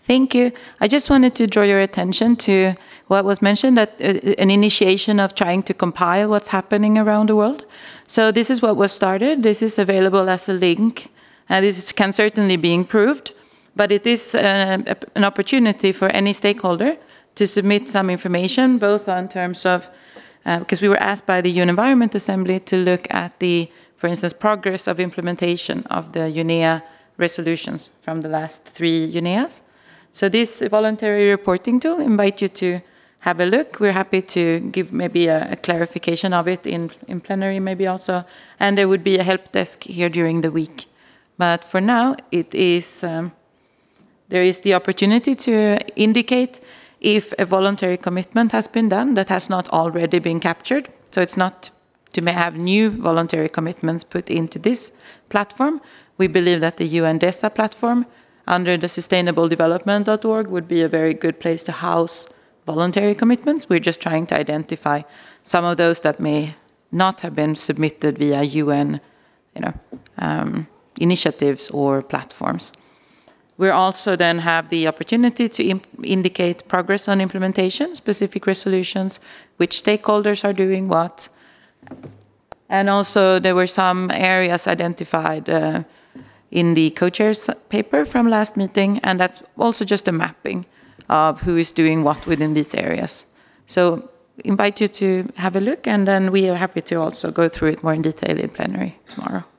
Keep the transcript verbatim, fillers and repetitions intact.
Thank you. I just wanted to draw your attention to what was mentioned, that uh, an initiation of trying to compile what's happening around the world. So this is what was started. This is available as a link. And this can certainly be improved, but it is uh, an opportunity for any stakeholder to submit some information, both on terms of, uh, because we were asked by the U N Environment Assembly to look at the, for instance, progress of implementation of the UNEA resolutions from the last three UNEAs. So this voluntary reporting tool, invite you to have a look. We're happy to give maybe a, a clarification of it in, in plenary maybe also. And there would be a help desk here during the week. But for now, it is, um, there is the opportunity to indicate if a voluntary commitment has been done that has not already been captured. So it's not to have new voluntary commitments put into this platform. We believe that the U N D E S A platform under the sustainable development dot org would be a very good place to house voluntary commitments. We're just trying to identify some of those that may not have been submitted via U N, you know, um, initiatives or platforms. We also then have the opportunity to indicate progress on implementation, specific resolutions, which stakeholders are doing what. And also there were some areas identified uh, in the co-chair's paper from last meeting, and that's also just a mapping of who is doing what within these areas. So invite you to have a look, and then we are happy to also go through it more in detail in plenary tomorrow.